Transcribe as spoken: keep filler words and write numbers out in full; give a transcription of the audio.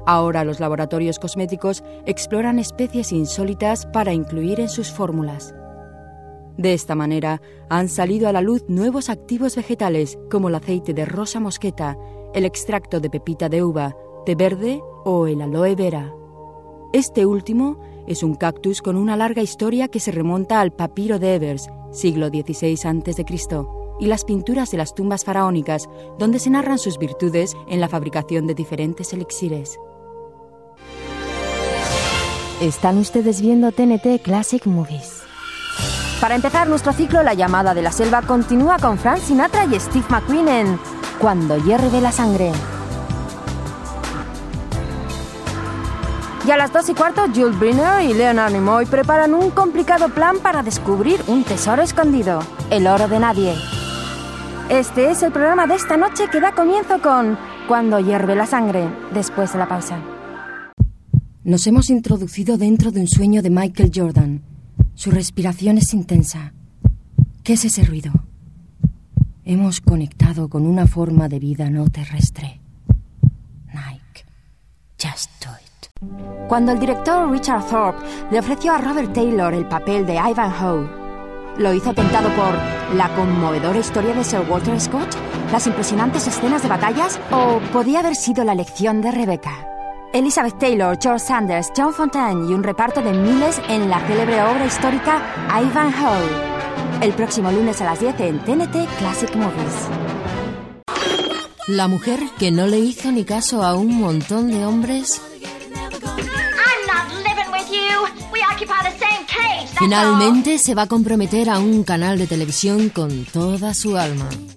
Ahora los laboratorios cosméticos exploran especies insólitas para incluir en sus fórmulas. De esta manera, han salido a la luz nuevos activos vegetales como el aceite de rosa mosqueta, el extracto de pepita de uva, té verde o el aloe vera. Este último es un cactus con una larga historia que se remonta al papiro de Ebers, siglo dieciséis antes de Cristo, y las pinturas de las tumbas faraónicas, donde se narran sus virtudes en la fabricación de diferentes elixires. Están ustedes viendo T N T Classic Movies. Para empezar nuestro ciclo, La llamada de la selva continúa con Frank Sinatra y Steve McQueen en Cuando hierve la sangre. Y a las dos y cuarto, Jules Briner y Leonard Nimoy preparan un complicado plan para descubrir un tesoro escondido, el oro de nadie. Este es el programa de esta noche que da comienzo con Cuando hierve la sangre, después de la pausa. Nos hemos introducido dentro de un sueño de Michael Jordan. Su respiración es intensa. ¿Qué es ese ruido? Hemos conectado con una forma de vida no terrestre. Nike, just do it. Cuando el director Richard Thorpe le ofreció a Robert Taylor el papel de Ivanhoe, ¿lo hizo tentado por la conmovedora historia de Sir Walter Scott, las impresionantes escenas de batallas, o podía haber sido la elección de Rebecca? Elizabeth Taylor, George Sanders, John Fontaine y un reparto de miles en la célebre obra histórica Ivanhoe. El próximo lunes a las diez en T N T Classic Movies. La mujer que no le hizo ni caso a un montón de hombres finalmente se va a comprometer a un canal de televisión con toda su alma.